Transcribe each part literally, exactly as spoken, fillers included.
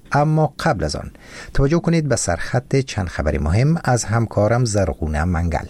اما قبل از آن توجه کنید به سرخط چند خبری مهم از همکارم زرغونه منگل.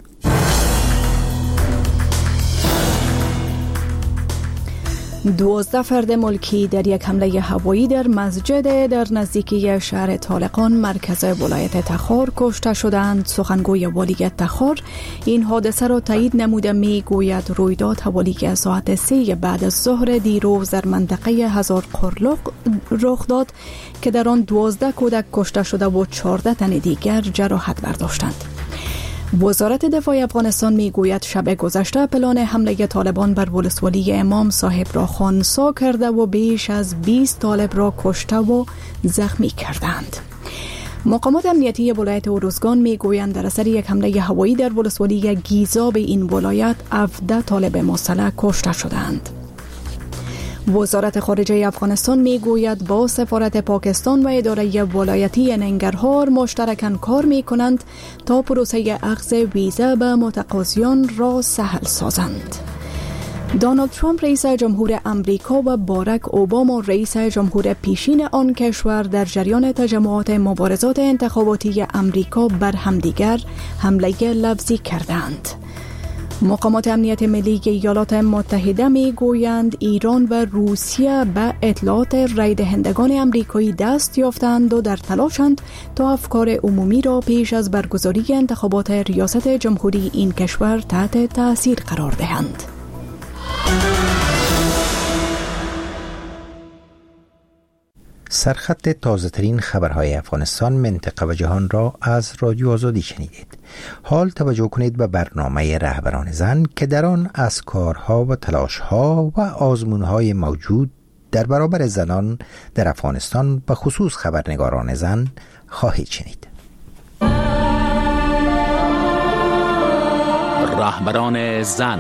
دوازده فرد ملکی در یک حمله هوایی در مسجد در نزدیکی شهر طالقان مرکز ولایت تخار کشته شدند. سخنگوی ولایت تخار این حادثه را تایید نموده می گوید رویداد حوالی ساعت سه بعد از ظهر دیروز در منطقه هزار قرلق رخ داد که در آن دوازده کودک کشته شده و چهارده تن دیگر جراحت برداشتند. وزارت دفاع افغانستان می گوید شب گذشته پلان حمله طالبان بر ولسوالی امام صاحب را خنثی کرده و بیش از بیست طالب را کشته و زخمی کردند. مقامات امنیتی ولایت اروزگان می گویند در اثر یک حمله هوایی در ولسوالی گیزا به این ولایت هفده طالب مسلح کشته شدند. وزارت خارجه افغانستان می گوید با سفارت پاکستان و اداره ولایتی ننگرهار مشترکاً کار می کنند تا پروسه اخذ ویزا به متقاضیان را سهل سازند. دونالد ترامپ رئیس جمهور امریکا و باراک اوباما رئیس جمهور پیشین آن کشور در جریان تجمعات مبارزات انتخاباتی امریکا بر همدیگر حمله لفظی کردند. مقامات امنیت ملی ایالات متحده می گویند ایران و روسیه به اطلاعات رای دهندگان امریکایی دست یافتند و در تلاشند تا افکار عمومی را پیش از برگزاری انتخابات ریاست جمهوری این کشور تحت تاثیر قرار دهند. سرخط تازه ترین خبرهای افغانستان، منطقه و جهان را از رادیو آزادی شنیدید. حال توجه کنید به برنامه رهبران زن که در آن از کارها و تلاشها و آزمونهای موجود در برابر زنان در افغانستان به خصوص خبرنگاران زن خواهید شنید. رهبران زن.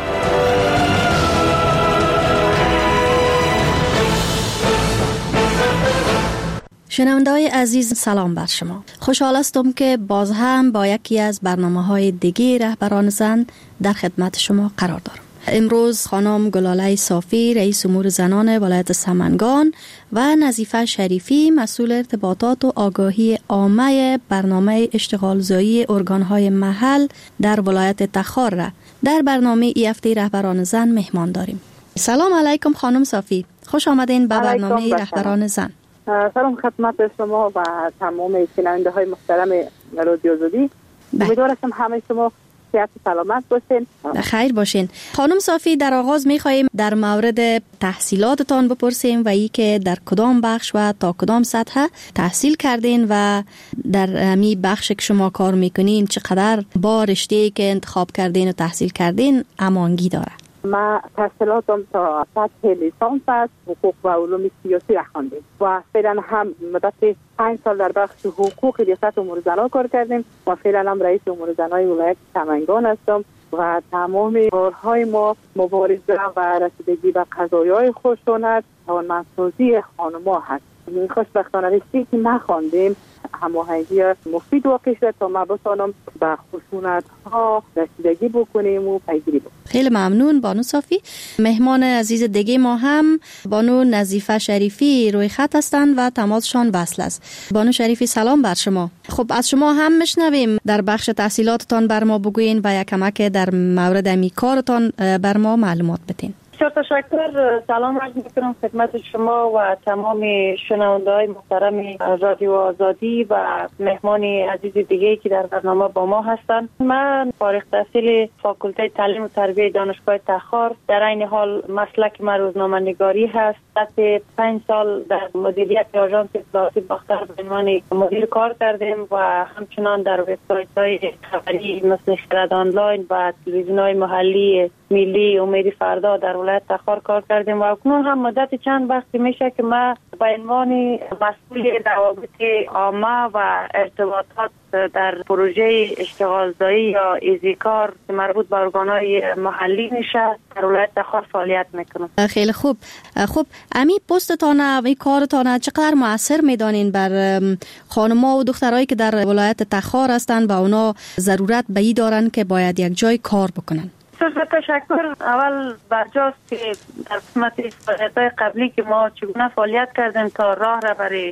شنونده‌های عزیز، سلام بر شما. خوشحال هستم که باز هم با یکی از برنامه‌های دیگه رهبران زن در خدمت شما قرار دارم. امروز خانم گلاله صافی رئیس امور زنان ولایت سمنگان و نظیفه شریفی مسئول ارتباطات و آگاهی عامه برنامه اشتغالزایی ارگان‌های محل در ولایت تخار را در برنامه ای هفته رهبران زن مهمان داریم. سلام علیکم خانم صافی، خوش آمدین به برنامه رهبران زن. سلام خدمت شما و تمام شنونده های محترم رادیو آزادی. امیدوارم همه شما صحت و سلامت باشین. خیر باشین. خانم صافی، در آغاز می‌خوایم در مورد تحصیلاتتان بپرسیم و ای که در کدام بخش و تا کدام سطح تحصیل کردین و در همی بخش که شما کار میکنین چقدر با رشته‌ای که انتخاب کردین و تحصیل کردین امانگی داره. ما تحصیلاتم تا سطح لیسانس است، حقوق و علوم سیاسی را خواندیم و فعلا هم مدت پنج سال در بخش حقوق ریاست امور زنان کار کردیم و فعلا هم رئیس امور زنان ولایت سمنگان هستم و تمام کارهای ما مبارزه و رسیدگی به قضایای خشونت توانمندسازی خانم‌ها هست. خوشبختانه رشته‌ای که ما خواندیم هماهنگی مفید واقع شد تا ما بتوانم به خشونت‌ها رسیدگی بکنیم و پیگیری بکنیم. خیلی ممنون بانو صافی. مهمان عزیز دیگه ما هم بانو نظیفه شریفی روی خط هستند و تماسشان وصل است. بانو شریفی سلام بر شما. خب از شما هم میشنویم در بخش تحصیلاتتان بر ما بگوین و یک کمک در مورد امی کارتان بر ما معلومات بدین. بسیار تشکر. سلام عرض می‌کنم خدمت شما و تمام شنونده‌های محترم رادیو آزادی و مهمان عزیز دیگه‌ای که در برنامه با ما هستند. من فارغ التحصیل فاکولته تعلیم و تربیت دانشگاه تخار، در این حال مسلک من روزنامه‌نگاری هست. سطح پنج سال در مدیریت آژانس اطلاعاتی باختر به عنوان مدیر کار کردیم و همچنان در وبسایت‌های خبری مثل خرد آنلاین و تلویزیون‌های محلی ملی امید فردا در ولایت تخار کار کردیم و اکنون هم مدت چند وقتی میشه که ما به عنوان مسئول روابط عامه و ارتباطات در پروژه اشتغالزایی یا ایزیکار که مربوط به ارگان‌های محلی میشه در ولایت تخار فعالیت میکنم. خیلی خوب. خب امی پستتان و کارتان چقدر مؤثر میدانین بر خانم‌ها و دخترایی که در ولایت تخار هستند و اونا ضرورت به این دارن که باید یک جای کار بکنن؟ تشکر. اول برجاست که در قسمت فعالیت‌های قبلی که ما چگونه فعالیت کردیم تا راه را برای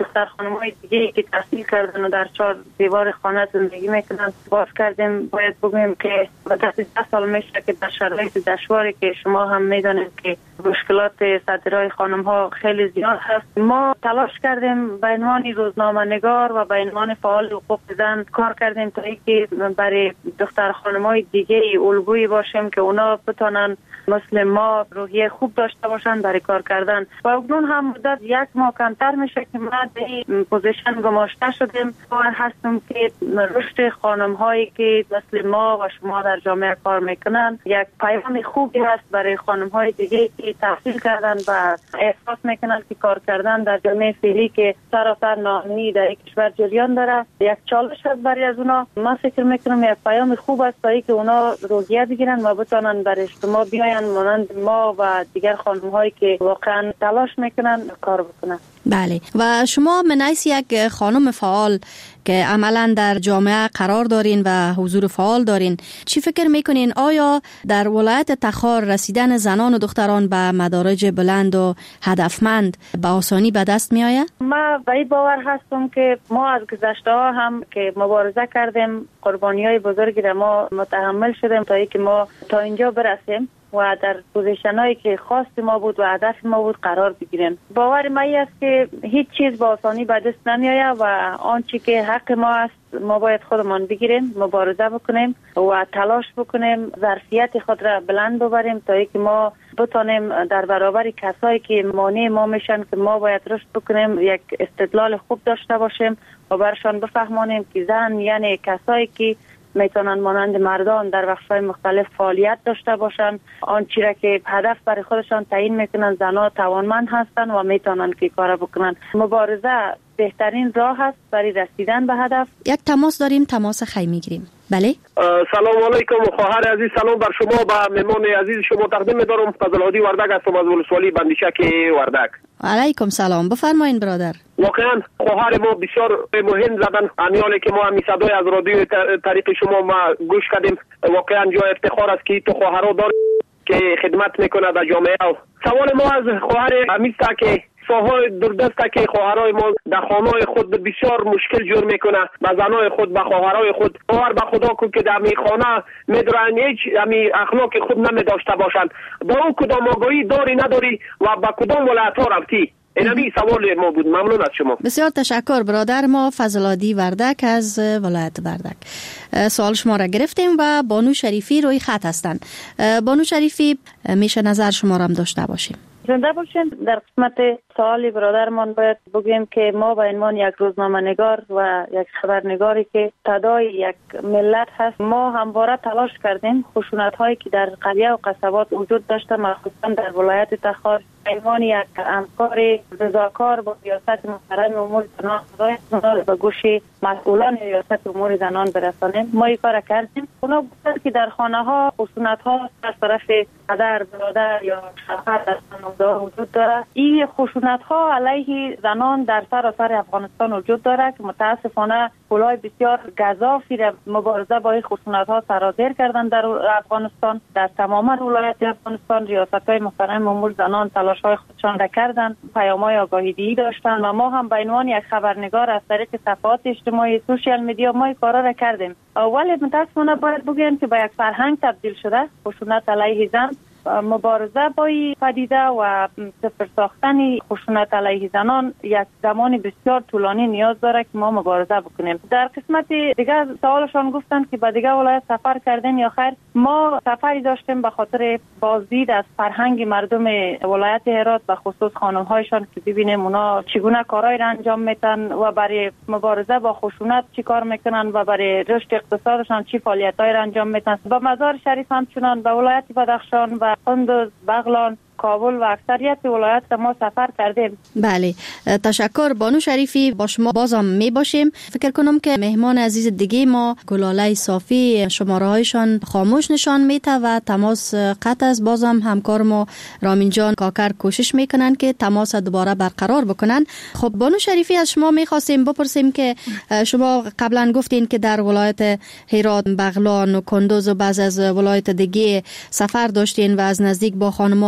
دختر خانم‌های دیگه که تحصیل کردن و در چهار دیوار خانه زندگی میکنن باز کردیم. باید بگویم که مدت ده سال میشه که در شرایط دشواری که شما هم میدونید که مشکلات صدرای خانم‌ها خیلی زیاد هست، ما تلاش کردیم به عنوان روزنامه نگار و به عنوان فعال حقوق زن کار کردیم تا اینکه برای دختر خانم‌های دیگه الگویی باشیم که اونا بتونن مثل ما روحیه خوب داشته باشن برای کار کردن. و اکنون هم مدت یک ماه کمتر میشه که ما در این پوزیشن گماشته شدیم. باور هستم که رشد خانم هایی که مثل ما و شما در جامعه کار میکنن یک پیام خوبی هست برای خانم های دیگه که تحصیل کردن و احساس میکنن که کار کردن در جامعه فعلی که سراسر ناامنی در کشور جریان داره یک چالش هست برای از اونا. من فکر میکنم یک پیام خوب است برای که اونا روحیه بگیرن و بتونن برای اجتماع بیاین مانند ما و دیگر خانم هایی که واقعا تلاش میکنن کار بکنن. بله. و شما من حیث یک خانم فعال که عملا در جامعه قرار دارین و حضور فعال دارین، چی فکر میکنین آیا در ولایت تخار رسیدن زنان و دختران به مدارج بلند و هدفمند به آسانی به دست می آید؟ من به این باور هستم که ما از گذشته ها هم که مبارزه کردیم، قربانی های بزرگی را ما متحمل شدیم تا اینکه ما تا اینجا برسیم و در پوزیشن هایی که خواست ما بود و هدف ما بود قرار بگیریم. باور من است که هیچ چیز با آسانی به دست نمی آید و آنچه که حق ما است ما باید خودمان بگیریم، مبارزه بکنیم و تلاش بکنیم، ظرفیت خود را بلند ببریم تا اینکه ما بتانیم در برابر کسایی که مانع ما میشن که ما باید رشد بکنیم یک استدلال خوب داشته باشیم و برشان بفهمانیم که زن یعنی کسایی که میتونن مانند مردان در وقت‌های مختلف فعالیت داشته باشن، آنچه را که هدف برای خودشان تعیین میکنن زنها توانمند هستن و میتونن که کار بکنن. مبارزه بهترین راه است برای رسیدن به هدف. یک تماس داریم، تماس خی میگیریم. بله. سلام علیکم خواهر عزیز، سلام بر شما و مهمان عزیز شما تقدیم می‌دارم. فضل‌الهادی وردک هستم از ولسوالی بندیشک وردک. علیکم سلام، بفرمایین برادر. واقعا خواهر ما بسیار مهم زدن، امیالی که ما همی صدای از رادیو طریق شما ما گوش کردیم. واقعا جای افتخار است که تو خواهرها دارید که خدمت میکنه در جامعه. سوال ما از خواهر همیسته که ساهای دردسته که خواهرای ما در خانه‌های خود بسیار مشکل جور میکنه، به زنای خود به خواهرای خود باور به خدا کو که در می خانه میدرن هیچ امی اخلاق خود نمی داشته باشند. با او کدام آگاهی داری نداری و با کدام ولایت ها رفتی؟ اینمی سوال ما بود. ممنون از شما. بسیار تشکر برادر ما. فضل‌الهادی وردک از ولایت وردک. سوال شما را گرفتیم و بانو شریفی روی خط هستند. بانو شریفی میشه نظر شما را هم داشته باشیم. زنده باشین. در قسمت سوالی برادرمان باید بگویم که ما به عنوان یک روزنامه نگار و یک خبرنگاری که صدای یک ملت هست، ما همواره تلاش کردیم خشونت هایی که در قریه و قصبات وجود داشته، مخصوصا در ولایت تخار، به عنوان یک همکار رضاکار با ریاست محترم امور زنان صدای به گوش مسئولان ریاست امور زنان برسانیم. ما این کار کردیم. اونا گفتن که در خانه ها خشونت ها از طرف پدر، برادر یا شوهر در خانواده وجود داره. این خشونت ها علیه زنان در سراسر افغانستان وجود داره که متاسفانه پولای بسیار گزافی را مبارزه با این خشونت ها سرازیر کردن در افغانستان. در تمام ولایات افغانستان ریاست های محترم امور زنان تلاش های خودشان را کردن، پیام های آگاهی دهی داشتن و ما هم به عنوان یک خبرنگار از طریق صفحات اجتماعی، سوشال میدیا ما این کارا را کردیم. ولی متاسفانه باید بگویم که به یک فرهنگ تبدیل شده خشونت علیه زن. مبارزه با این پدیده و صفر ساختن خشونت علیه زنان یک زمان بسیار طولانی نیاز داره که ما مبارزه بکنیم. در قسمت دیگه سوالشان گفتن که به دیگه ولایت سفر کردن یا خیر. ما سفری داشتیم به خاطر بازدید از فرهنگ مردم ولایت هرات، به خصوص خانم‌هایشان که ببینیم اونا چگونه کارهای را انجام میدن و برای مبارزه با خشونت چی کار میکنن و برای رشد اقتصادشان چی فعالیت‌های را انجام میدن. با مزار شریف همچنان به ولایت بدخشان و قندوز، بغلان، کابل و اکثریت ولایت ما سفر کردیم. بله، تشکر بانو شریفی. با شما بازم می باشیم. فکر کنم که مهمان عزیز دیگه ما گلاله صافی شماره هایشان خاموش نشان میته و تماس قطع است. بازم همکار ما رامین جان کاکر کوشش میکنن که تماس دوباره برقرار بکنن. خب بانو شریفی، از شما میخواستیم بپرسیم که شما قبلا گفتین که در ولایت هرات، بغلان و کندوز و بعض از ولایت دیگه سفر داشتین و از نزدیک با خانم‌ها دید باز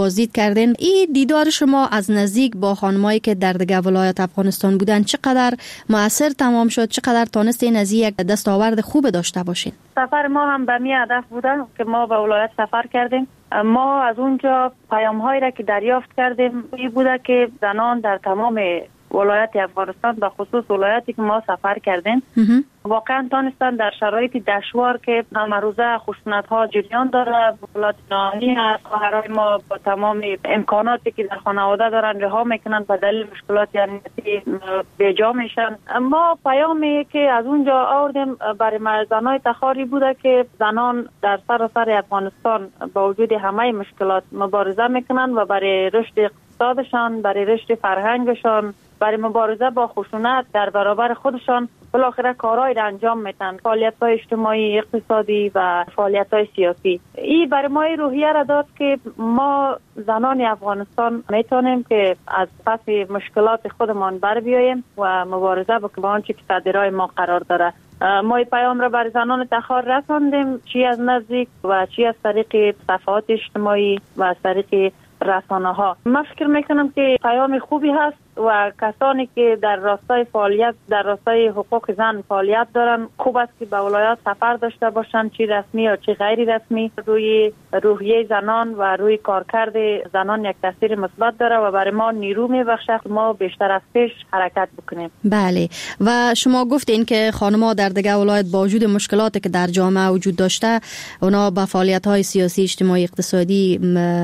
بازدید کردین. این دیدار شما از نزدیک با خانمایی که در دیگه ولایت افغانستان بودن چقدر مؤثر تمام شد؟ چقدر تانستین از یک دستاورد خوب داشته باشین؟ سفر ما هم به می هدف بوده که ما به ولایت سفر کردیم. ما از اونجا پیام هایی را که دریافت کردیم این بوده که زنان در تمام ولایت افغانستان به خصوص ولایتی که ما سفر کردیم واقعا تانستن در شرایط دشوار که همه روزه خشونت ها جریان داره، مشکلات نانی هست، خواهرای ما با تمام امکاناتی که در خانواده دارن رها میکنن به دلیل مشکلات امنیتی بیجا میشن. ما پیامی که از اونجا آوردیم برای زنای تخاری بوده که زنان در سراسر افغانستان با وجود همه مشکلات مبارزه میکنن و برای رشد اقتصادشان، برای رشد فرهنگشان، برای مبارزه با خشونت در برابر خودشان بالاخره کارهای را انجام میدن، فعالیت‌های اجتماعی، اقتصادی و فعالیت‌های سیاسی. این برای ما روحیه را داد که ما زنان افغانستان میتونیم که از پس مشکلات خودمان بر بیاییم و مبارزه با آنچه که تدبیرهای ما قرار داره. ما این پیام را برای زنان تخار رساندیم، چی از نزدیک و چی از طریق صفحات اجتماعی و از طریق رسانه ها. من فکر میکنم که پیام خوبی هست و کسانی که در راستای فعالیت در راستای حقوق زن فعالیت دارن خوب است که به ولایات سفر داشته باشن، چی رسمی یا چی غیر رسمی. روی روحیه زنان و روی کارکرد زنان یک تاثیر مثبت داره و برای ما نیرو میبخشه ما بیشتر از پیش حرکت بکنیم. بله، و شما گفتین که خانم‌ها در دیگه ولایت با وجود مشکلاتی که در جامعه وجود داشته اونا به فعالیت‌های سیاسی، اجتماعی، اقتصادی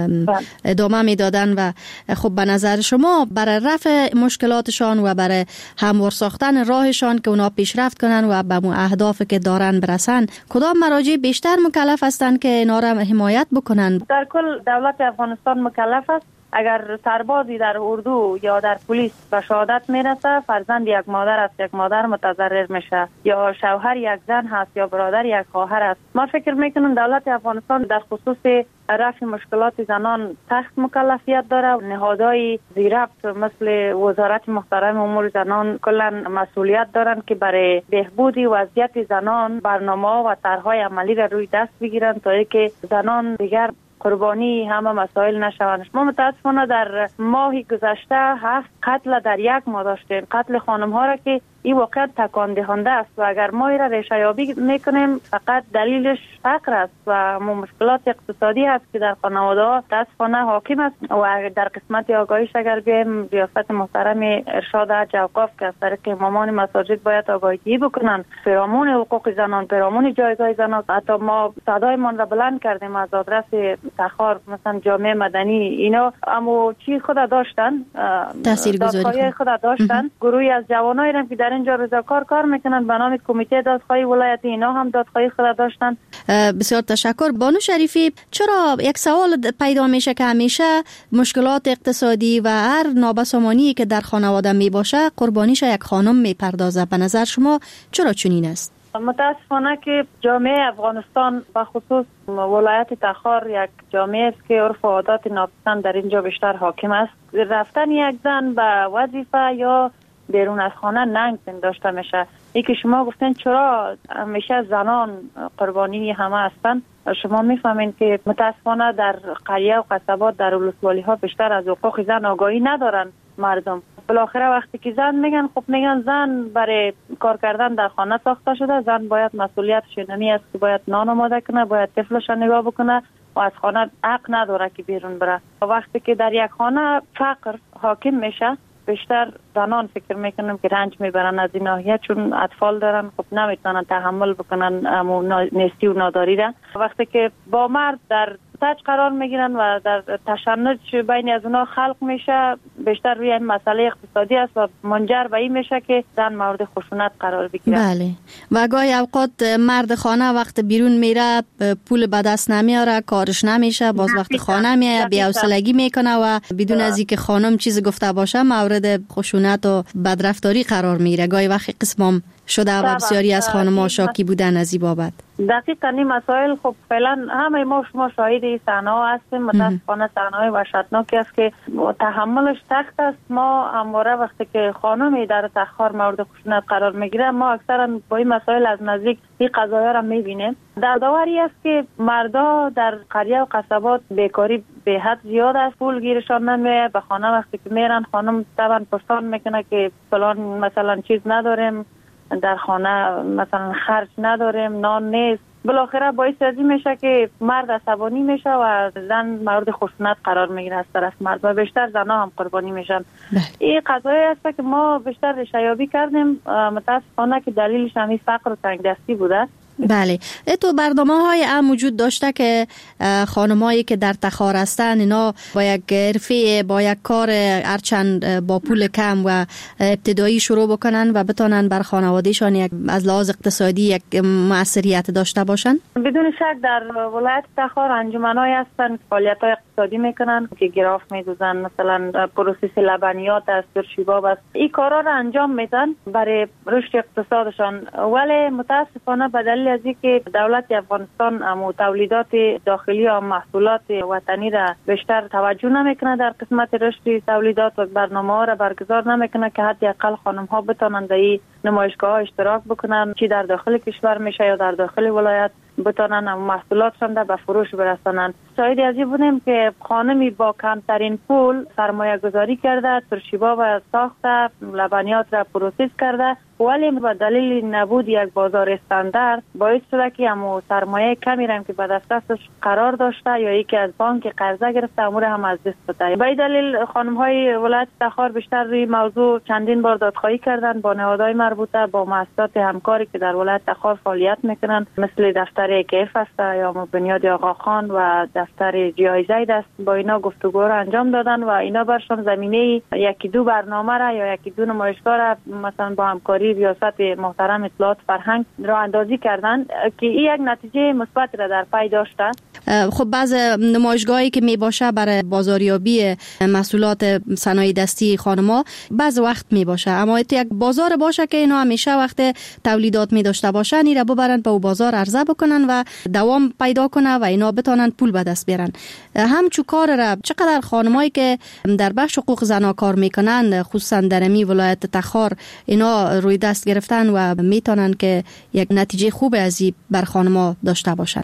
ادامه میدادن و خب به نظر شما برای رفع مشکلاتشان و برای هموار ساختن راهشان که اونا پیشرفت کنن و به اون اهدافی که دارن برسن کدام مراجع بیشتر مکلف هستند که اینا را حمایت بکنن؟ در کل دولت افغانستان مکلف است. اگر سربازی در اردو یا در پلیس به شهادت میرسه فرزند یک مادر است، یک مادر متضرر میشه، یا شوهر یک زن هست یا برادر یک خواهر است. ما فکر میکنم دولت افغانستان در خصوص رفع مشکلات زنان سخت مکلفیت داره. نهادهای زیربط مثل وزارت محترم امور زنان کلا مسئولیت دارن که برای بهبودی وضعیت زنان برنامه و طرحهای عملی را روی دست بگیرن تا اینکه زنان دیگر قربانی همه مسائل نشوند. ما متاسفانه در ماه گذشته هفت قتل در یک ماه داشتیم، قتل خانم ها را که این واقعا تکان دهنده است و اگر ما این را ریشه یابی میکنیم فقط دلیلش فقر است و مشکلات اقتصادی است که در خانواده ها متاسفانه حاکم است. و در قسمت آگاهیش اگر بیایم ریاست محترم ارشاد حج اوقاف که از طریق امامان مساجد باید آگاهی بکنن پیرامون حقوق زنان، پیرامون جایگاه زنان. حتی ما صدایمان را بلند کردیم از آدرس تخار مثلا جامعه مدنی اینا اما چی خود داشتن تاثیرگذاری خود داشتن. گروهی از جوانایی هم که در اینجا رضاکار کار میکنن به نام کمیته دادخواهی ولایتی اینا هم دادخواهی خود داشتن. بسیار تشکر. بانو شریفی، چرا یک سوال پیدا میشه که همیشه مشکلات اقتصادی و هر نابسامانی که در خانواده می باشه قربانیش یک خانم میپردازه؟ به نظر شما چرا چنین است؟ متاسفانه که جامعه افغانستان به خصوص ولایت تخار یک جامعه است که عرف و عادات ناپسند در اینجا بیشتر حاکم است. رفتن یک زن به وظیفه یا بیرون از خانه ننگ پنداشته میشه. ای که شما گفتین چرا همیشه زنان قربانی همه هستن، شما میفهمین که متاسفانه در قریه و قصبات در ولسوالی ها بیشتر از حقوق زن آگاهی ندارن مردم. بالاخره وقتی که زن میگن خب میگن زن برای کار کردن در خانه ساخته شده، زن باید مسئولیتش اینمی است که باید نان آماده کنه، باید طفلش نگاه بکنه و از خانه حق نداره که بیرون بره. وقتی که در یک خانه فقر حاکم میشه بیشتر زنان فکر میکنم که رنج میبرن از این ناحیه، چون اطفال دارن خب نمیتونن تحمل بکنن امو نیستی و ناداری را. وقتی که با مرد در تاج قرار میگیرن و در تشنج بین از اونا خلق میشه بیشتر روی این مسئله اقتصادی است و منجر به این میشه که زن مورد خشونت قرار بگیره. بله، و گاهی اوقات مرد خانه وقت بیرون میره پول به دست نمیاره، کارش نمیشه، باز وقت خانه میاد بی‌حوصلگی میکنه و بدون از اینکه خانم چیز گفته باشه مورد خشونت و بدرفتاری قرار میگیره. گاهی وقت قسمم شده و بسیاری از خانم‌ها شاکی بودن از این بابت. دقیقاً این مسائل خب فعلا همه ما شما شاهد این صحنه‌ها هستیم. متاسفانه صحنه‌های وحشتناکی است که تحملش سخت است. ما همواره وقتی که خانمی در تأخر مورد خشونت قرار میگیره ما اکثرا با این مسائل از نزدیک این قضایا را میبینیم. دردآوری است که مردا در قریه و قصبات بیکاری به حد زیاد است، پول گیرشان نمیاد. به خانه وقتی که میرن خانم طبعا پرسان میکنه که فلان مثلا چیز نداریم در خانه، مثلا خرج نداریم، نان نیست. بالاخره باعث ازی میشه که مرد عصبانی میشه و زن مورد خشونت قرار میگیره از طرف مرد و بیشتر زنها هم قربانی میشن. این قضایی است که ما بیشتر ریشه‌یابی کردیم، متاسفانه که دلیلش همین فقر و تنگدستی بوده. بله. تو برنامه های هم وجود داشته که خانمایی که در تخار هستن اینا با یک حرفه با یک کار هرچند با پول کم و ابتدایی شروع بکنن و بتونن بر خانوادهشان یک از لحاظ اقتصادی یک موثریت داشته باشن؟ بدون شک در ولایت تخار انجمن‌هایی هستن که فعالیت‌های اقتصادی میکنن که گراف میدوزن، مثلا پروسس لبنیات است، ترشیباب است. این کارا را انجام میدن برای رشد اقتصادشان، ولی متاسفانه به دلیل از اینکه دولت افغانستان امو تولیدات داخلی و محصولات وطنی را بیشتر توجه نمیکنه در قسمت رشد تولیدات و برنامه‌ها را برگزار نمیکنه که حداقل خانم‌ها بتونن در این نمایشگاه‌ها اشتراک بکنن، چی در داخل کشور میشه یا در داخل ولایت، بتونن محصولاتشان را به فروش برسانن. شاهد از این بودیم که خانمی با کمترین پول سرمایه گذاری کرده، ترشیباب را ساخته، لبنیات را پروسس کرده، ولی به دلیل نبود یک بازار استاندارد باعث شده که همو سرمایه کمی را که به دستش قرار داشته یا یکی از بانک قرضه گرفته امور هم از دست بده. به دلیل خانم‌های ولایت تخار بیشتر روی موضوع چندین بار دادخواهی کردند با نهادهای مربوطه، با مؤسسات همکاری که در ولایت تخار فعالیت میکنن، مثل دفتر کیف است یا بنیاد آقا خان و دفتر جی زید است. با اینا گفتگو را انجام دادن و اینا برشان زمینه یکی دو برنامه را یا یکی دو نمایشگاه را مثلا با همکاری ریاست محترم اطلاعات فرهنگ راه اندازی کردند که این یک نتیجه مثبت را در پی داشته. خب بعض نمایشگاهی که می باشه برای بازاریابی محصولات صنایع دستی خانما بعض وقت می باشه، اما یک بازار باشه که اینا همیشه وقت تولیدات می داشته باشن این را ببرن به بازار عرضه بکنن و دوام پیدا کنه و اینا بتونن پول به دست بیارن. همچو کار را چقدر خانمایی که در بخش حقوق زنا کار میکنن خصوصا در می ولایت تخار اینا روی دست گرفتن و میتونن که یک نتیجه خوب از این بر خانما داشته باشن؟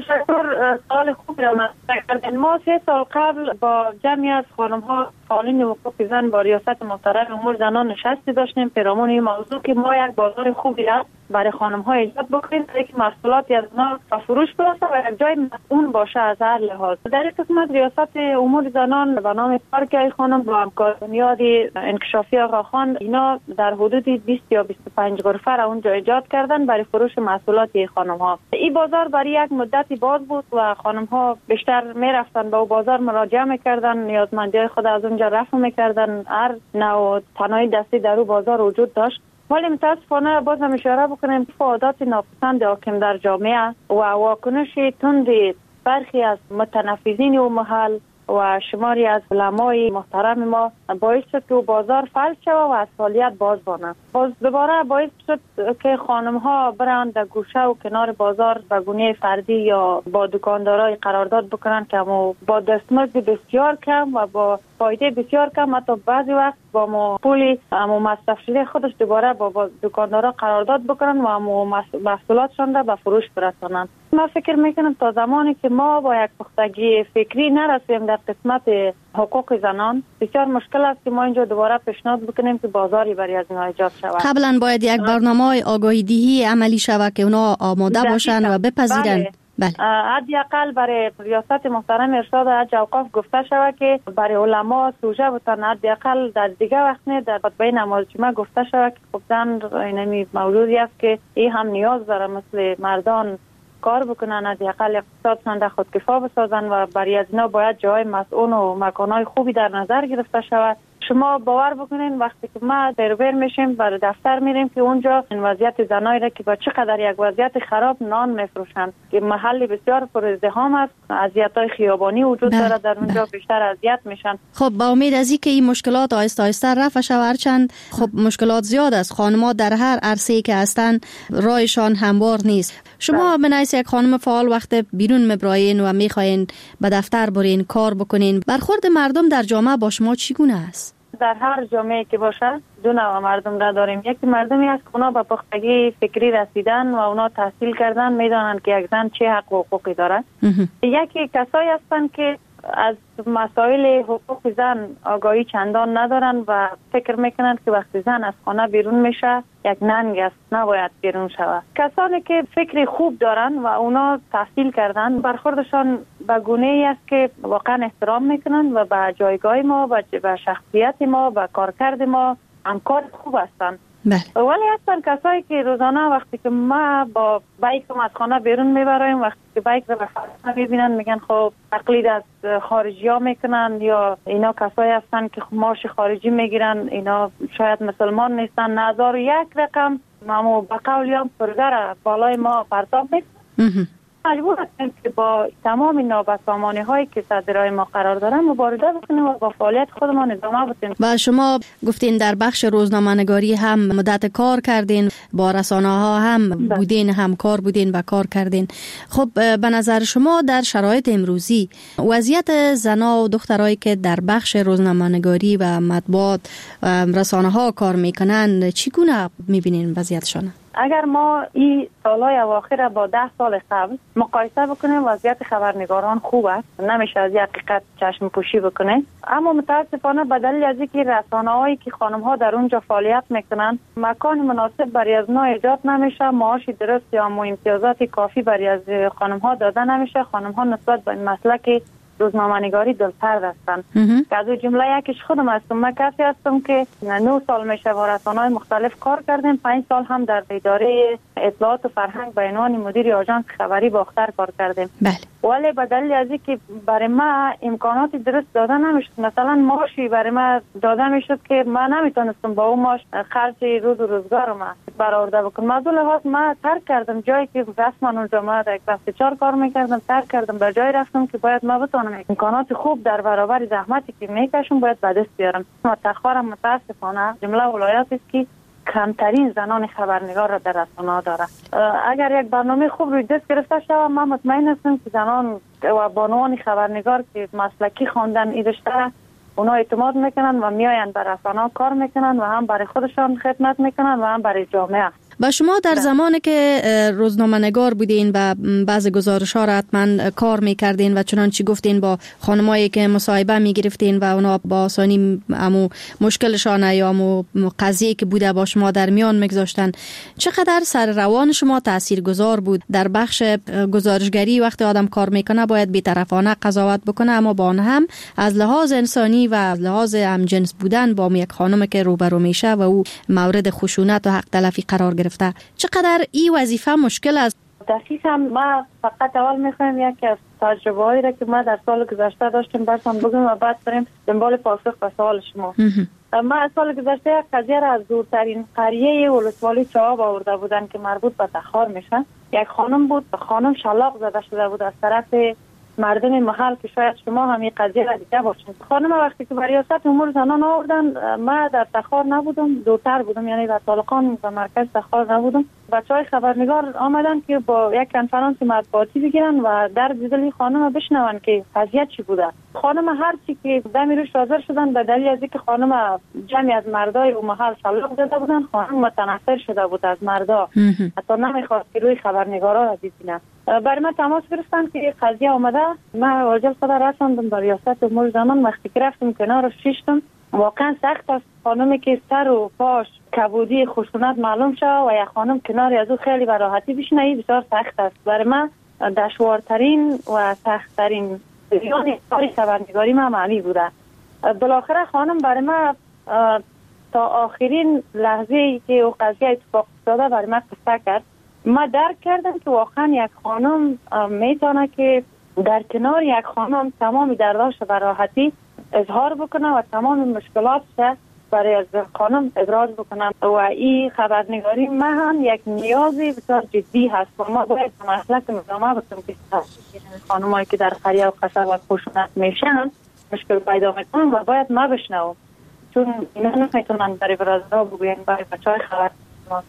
تشکر، سوال خوبی را مطرح کردین. ما سه سال قبل با جمعی از خانم‌ها فعالین حقوق زن با ریاست محترم امور زنان نشستی داشتیم پیرامون این موضوع که ما یک بازار خوبی را برای خانم‌ها ایجاد بکنیم تا اینکه محصولات از ما به فروش برسه و یک جای مسئول باشه از هر لحاظ. در این قسمت ریاست امور زنان به نام پارک خانم با همکاری بنیاد انکشافی آقا خان اینا در حدود بیست یا بیست و پنج غرفه را اونجا ایجاد کردن برای فروش محصولات خانم‌ها. این بازار برای یک مدتی باز بود و خانم‌ها بیشتر میرفتن به بازار مراجعه می‌کردن، نیازمندی‌های خود از اونجا رفع می‌کردن. هر نوع صنایع دستی در اون بازار وجود داشت. ولی متاسفانه باز هم اشاره بکنیم که عادات ناپسند حاکم در جامعه و واکنش تند برخی از متنفذین و محل و شماری از علمای محترم ما باعث شد که بازار فلج شود و از فعالیت باز بانه. باز دوباره باعث شد که خانم ها برن در گوشه و کنار بازار به گونه فردی یا با دکاندارای قرارداد بکنن که همو با دستمزد بسیار کم و با فایده بسیار کم، حتی بعضی وقت با ما پولی همو مصرف شده خودش دوباره با, با دکاندارا قرارداد بکنن و همو محصولاتشان را به فروش برسانن. من فکر میکنم تا زمانی که ما با یک پختگی فکری نرسیم در قسمت حقوق زنان بسیار مشکل است که ما اینجا دوباره پیشنهاد بکنیم که بازاری برای از اینا ایجاد شود. قبلا باید یک برنامه آگاهی دهی عملی شود که اونا آماده باشن و بپذیرن. بله. حداقل برای ریاست محترم ارشاد حج اوقاف گفته شود که برای علما سوژه بتن، حداقل در دیگه وقت نه در خطبه نماز جمعه گفته شود که خب زن اینمی موجودی است که این هم نیاز داره مثل مردان کار بکنن، حداقل اقتصادشان را خودکفا بسازن و برای از اینا باید جای مسئول و مکانهای خوبی در نظر گرفته شود. شما باور بکنین وقتی که ما دربر میشیم برای دفتر میریم که اونجا این وضعیت زنایی را که با چقدر یک وضعیت خراب نان میفروشند که محل بسیار پر ازدحام است، اذیت‌های خیابانی وجود داره در اونجا، بیشتر اذیت میشن. خب با امید از اینکه این مشکلات آهسته آهسته رفع شود، هرچند خب مشکلات زیاد است، خانم‌ها در هر عرصه‌ای که هستن راهشان هموار نیست. شما به نحیث یک خانم فعال وقت بیرون میبراین و میخواین به دفتر برین کار بکنین، برخورد مردم در جامعه با شما چگونه است؟ در هر جامعه که باشه دو نوع مردم را داریم. یکی مردمی است که اونا به پختگی فکری رسیدن و اونا تحصیل کردن، میدانن که یک زن چه حق و حقوقی داره. یکی کسایی هستند که از مسائل حقوق زن آگاهی چندان ندارن و فکر میکنن که وقتی زن از خانه بیرون میشه یک ننگ است، نباید بیرون شود. کسانی که فکر خوب دارن و اونا تحصیل کردن، برخوردشان به گونه‌ای است که واقعا احترام میکنن و به جایگاه ما و به شخصیت ما و کارکرد ما همکار خوب هستن. بله. ولی هستن کسایی که روزانه وقتی که ما با بایک از خانه بیرون میبرایم، وقتی که بایک رو به خانه میبینن میگن خب تقلید از خارجی ها میکنن یا اینا کسایی هستن که معاش خارجی میگیرن، اینا شاید مسلمان نیستن، نظر یک رقم ما با قولی هم پرگر بالای ما پرتاب میکنن. مجبور هستیم که با تمام نابسامانی هایی که صدرهای ما قرار دارن مبارزه بکنیم و با فعالیت خودمان ادامه بدیم. و شما گفتین در بخش روزنامه‌نگاری هم مدت کار کردین، با رسانه ها هم بودین، همکار بودین و کار کردین. خب به نظر شما در شرایط امروزی وضعیت زنا و دخترایی که در بخش روزنامه‌نگاری و مطبوعات رسانه ها کار میکنن چگونه میبینین وضعیتشان؟ اگر ما این سالهای اواخر با ده سال قبل مقایسه بکنیم وضعیت خبرنگاران خوب است، نمیشه از این حقیقت چشم پوشی بکنه. اما متاسفانه به دلیل از اینکه رسانه‌هایی که خانم‌ها در اونجا فعالیت میکنن مکان مناسب برای از نو ایجاد نمیشه، معاش درست یا امتیازات کافی برای از خانم‌ها داده نمیشه، خانم‌ها نسبت به این مسلک روزنامه‌نگاری دلسرد هستند. که از جمله یکیش خودم هستم. من کسی هستم که نه سال میشه با رسانه‌های مختلف کار کردیم، پنج سال هم در اداره اطلاعات و فرهنگ به عنوان مدیر آژانس خبری باختر کار کردیم. بله. ولی به دلیل از اینکه برای ما امکانات درست داده نمیشد، مثلا معاشی برای ما داده میشد که من نمیتونستم با اون معاش خرج روز و روزگار ما برآورده بکنم. از اون لحاظ ما ترک کردم جایی که رسما اونجا ما در یک چهار کار میکردم، ترک کردم به جای رفتم که باید ما بتونم امکانات خوب در برابر زحمتی که میکشم باید به دست بیارم. ما تخارم متاسفانه جمله ولایاتی است که کمترین زنان خبرنگار را در رسانه‌ها داره. اگر یک برنامه خوب روی دست گرفته شود، من مطمئن هستم که زنان و بانوان خبرنگار که مسلکی خواندن این رشته اونا اعتماد میکنن و میآیند بر رسانه‌ها کار میکنن و هم برای خودشان خدمت میکنن و هم برای جامعه. با شما در زمانی که روزنامه‌نگار بودین و بعض گزارش‌ها را حتما کار می‌کردین و چنانچه گفتین با خانمایی که مصاحبه می‌گرفتین و اونا با آسانی امو مشکلشان یا امو قضیه که بوده با شما در میان می‌گذاشتن، چقدر سر روان شما تاثیرگذار بود؟ در بخش گزارشگری وقتی آدم کار میکنه باید بی‌طرفانه قضاوت بکنه، اما با آن هم از لحاظ انسانی و از لحاظ همجنس بودن با یک خانم که روبرو میشه و او مورد خشونت و حق تلفی قرار گرفته، چقدر این وظیفه مشکل است؟ دقیقاً ما فقط اول میخوایم یکی از تجربه هایی را که ما در سال گذشته داشتیم براتون بگم و بعد بریم دنبال پاسخ به سوال شما. ما از سال گذشته یک قضیه را از دورترین قریه ولسوالی چهاب آورده بودن که مربوط به تخار میشه. یک خانم بود، خانم شلاق زده شده بود از طرف مردم محل که شاید شما هم این قضیه را دیده باشید. خانم وقتی که برای ریاست امور زنان آوردن، ما در تخار نبودم، دورتر بودم، یعنی در طالقان و مرکز تخار نبودم. بچهای خبرنگار آمدن که با یک کنفرانس مطبوعاتی بگیرن و در دل خانم بشنون که قضیه چی بوده. خانم هر چی که دمی روش حاضر شدن به دلیل از اینکه خانم جمعی از مردای اون محل شلاق زده بودن، خانم متنفر شده بود از مردا، حتی نمیخواست که روی خبرنگارا را ببینه. برای من تماس گرفتن که قضیه آمده. من واجب خدا رساندم به ریاست امور زنان. وقتی که رفتم کنارش شیشتم، واقعا سخت است خانمی که سر و پاش کبودی خشونت معلوم شد و یک خانم کناری از او خیلی به راحتی بشینه، این بسیار سخت است. برای من دشوارترین و سختترین جریان کار خبرنگاری من معنی بوده. بالاخره خانم برای من تا آخرین لحظه ای که او قضیه اتفاق افتاده برای من قصه کرد. ما درک کردم که واقعا یک خانم میتونه که در کنار یک خانم تمامی درداش و راحتی اظهار بکنم و تمام مشکلات برای از خانم ابراز بکنم. و این خبرنگاری ما هم یک نیازی بسیار جدی هست و ما باید مسئله که مدامه بکنم که خانم هایی که در قریه و قصر و خشونت میشن مشکل پیدا میکنن و باید ما بشنوم، چون اینا نمیتونن برای برازرها بگوین برای بچه های خبر ما.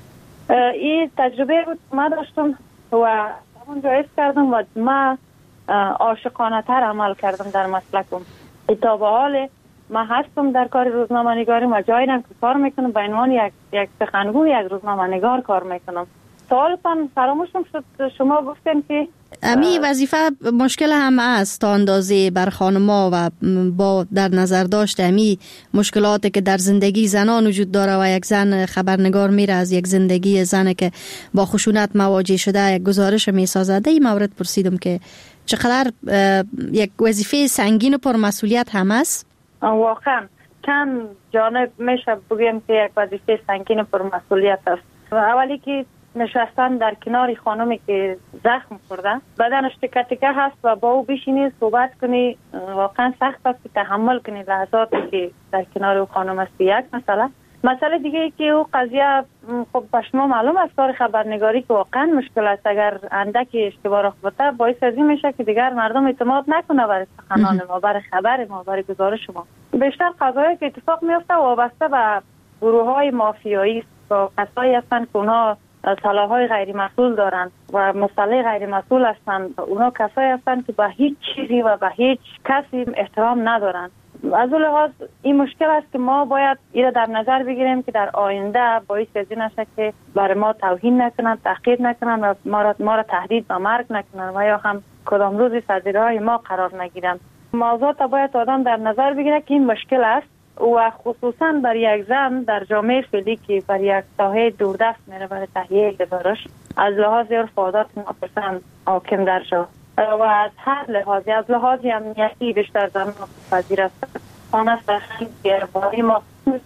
این تجربه بود ما داشتم و همون جایز کردم و ما عاشقانه تر عمل کردم در مسلکم. تا به حال ما هستم در کار روزنامه نگاری و جایدم که کار میکنم به عنوان یک یک سخنگوی یک روزنامه نگار کار میکنم. سوالتان فراموشم شد، شما گفتین که امی وظیفه مشکل هم است تا اندازه بر خانما و با در نظر داشت امی مشکلاتی که در زندگی زنان وجود داره و یک زن خبرنگار میره از یک زندگی زن که با خشونت مواجه شده یک گزارش میسازد. این مورد پرسیدم که چقدر یک وظیفه سنگین و پرمسئولیت هم است. واقعا چند جانب میشه بگیم که یک وظیفه سنگین و پرمسئولیت است. اولی که نشستن در کنار خانمی که زخم خورده، بدنش تکه تکه هست و با او بشینی صحبت کنی، واقعا سخت است که تحمل کنی لحظاتی که در کنار او خانم است. یک مسئله مسئله دیگه ای که او قضیه خب به شما معلوم است کار خبرنگاری که واقعا مشکل است. اگر اندکی اشتباه رخ بده باعث از این میشه که دیگر مردم اعتماد نکنه برای سخنان ما، برای خبر ما، برای گزارش ما. بیشتر قضایی که اتفاق میفته وابسته به گروه های مافیایی است و کسایی هستند که اونا سلاح‌های غیر مسئول دارند و مسئله غیر مسئول هستند. اونا کسایی هستند که به هیچ چیزی و به هیچ کسی احترام ندارند. از اون لحاظ این مشکل است که ما باید این را در نظر بگیریم که در آینده باعث از این نشه که برای ما توهین نکنند، تحقیر نکنند و ما را, ما را تهدید به مرگ نکنند و یا هم کدام روزی سرزیرهای ما قرار نگیرند. موضوعات باید آدم در نظر بگیره که این مشکل است و خصوصا برای یک زن در جامعه فعلی که برای یک ساحه دوردست میره برای تهیه گزارش از لحاظ عرف و عادات ناپسند حاکم در جا و از هر لحاظی، از لحاظ امنیتی بیشتر زن پذیر است. آن است که باری ما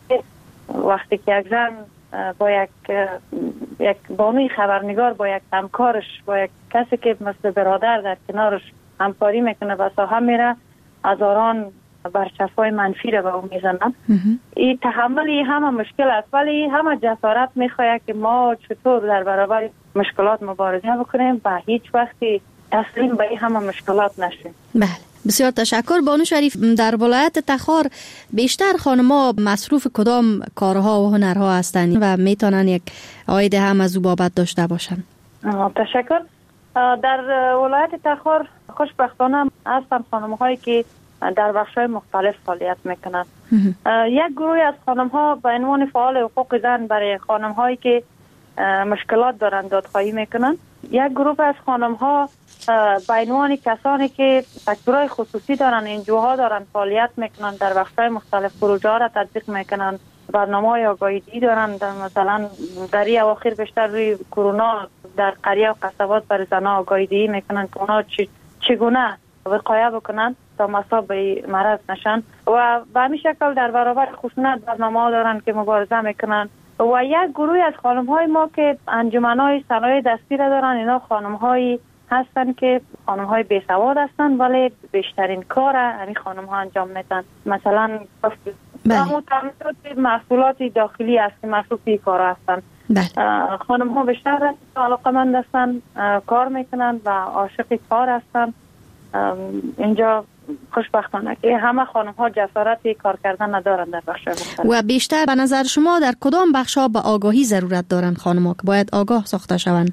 وقتی که یک زن با یک یک بانوی خبرنگار با یک همکارش با یک کسی که مثل برادر در کنارش همکاری میکنه و ساحه میره هزاران برچسب‌های منفی را به او میزنن. این تحملی همه مشکل است ولی همه جسارت میخواهد که ما چطور در برابر مشکلات مبارزه بکنیم و هیچ وقتی تسلیم به این همه مشکلات نشیم. بله، بسیار تشکر. بانو شریف، در ولایت تخار بیشتر خانم‌ها مصروف کدام کارها و هنرها هستند و میتونن یک عاید هم از او بابت داشته باشند؟ تشکر. در ولایت تخار خوشبختانه هستند خانم‌هایی که در بخش‌های مختلف فعالیت میکنند. یک گروه از خانم‌ها به عنوان فعال حقوق زن برای خانم‌هایی که مشکلات دارند دادخواهی میکنند. یک گروه از خانم‌ها به عنوان کسانی که سکتورهای خصوصی دارند، انجوها دارند، فعالیت میکنند، در بخش‌های مختلف پروژه‌ها را تطبیق میکنند، برنامه‌های آگاهی دارند. مثلا در این اواخر بیشتر روی کرونا در قریه و قصبات برای زنان آگاهی میکنند که اونا چگونه وقایه بکنند تا مصاب به مرض نشن و به همین شکل در برابر خشونت برنامه‌ها دارند که مبارزه میکنند. و یک گروه از خانم‌های ما که انجمن‌های صنایع دستی را دارند، اینا خانم‌هایی هستند که خانم‌های بی‌سواد هستند ولی بیشترین کار همین خانم‌ها انجام میدن. مثلا همون محصولات داخلی است که مصروف این کارا هستند. خانم‌ها بیشتر علاقه‌مند هستند، کار میکنند و عاشق کار هستند. اینجا خوشبختانه که همه خانم ها جسارت کار کردن ندارند در بخش مختلف. و بیشتر به نظر شما در کدام بخش ها به آگاهی ضرورت دارند خانم ها که باید آگاه ساخته شوند؟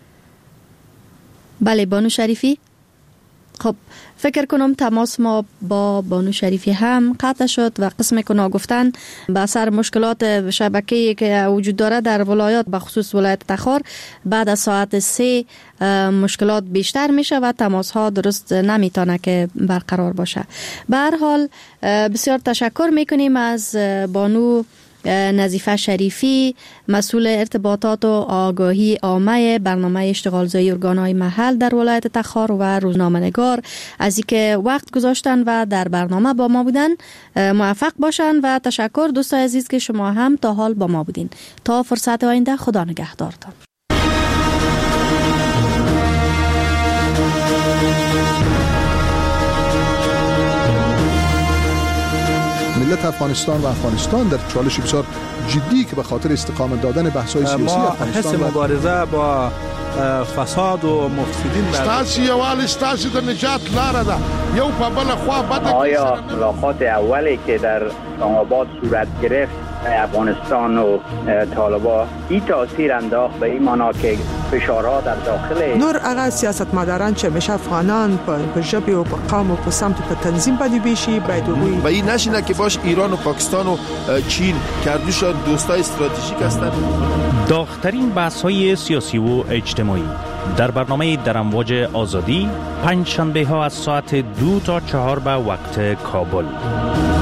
بله بانو شریفی. خب فکر کنم تماس ما با بانو شریفی هم قطع شد و قسم که گفتن به اثر مشکلات شبکه‌ای که وجود داره در ولایات به خصوص ولایت تخار بعد از ساعت سه مشکلات بیشتر میشه و تماس ها درست نمیتونه که برقرار باشه. به هر حال بسیار تشکر میکنیم از بانو نظیفه شریفی، مسئول ارتباطات و آگاهی عامه برنامه اشتغالزایی ارگان‌های محل در ولایت تخار و روزنامه‌نگار، از اینکه وقت گذاشتن و در برنامه با ما بودن. موفق باشن و تشکر دوستان عزیز که شما هم تا حال با ما بودین. تا فرصت آینده، خدا نگهدارتان. ملت افغانستان و افغانستان در چالش بسیار جدی که به خاطر استقامت دادن بحث‌های سیاسی افغانستان ما حس مبارزه با فساد و مفسدین ستاسي یوال ستاسي د نجات لار ده یو په بل خوا بد. آیا ملاقات اولی که در اسلام آباد صورت گرفت افغانستان و طالبان این تاثیر انداخت به این معنا که فشارها در داخل نور هغه سیاستمداران چې مشه افغانان په ژبه او په قوم او په سمت په تنظیم باندې بشي باید وي و این نشینه که باش ایران و پاکستان و چین کردوشان دوستای استراتژیک هستند. داغ‌ترین بحث‌های سیاسی و اجتماعی در برنامه در امواج آزادی پنج شنبه ها از ساعت دو تا چهار به وقت کابل.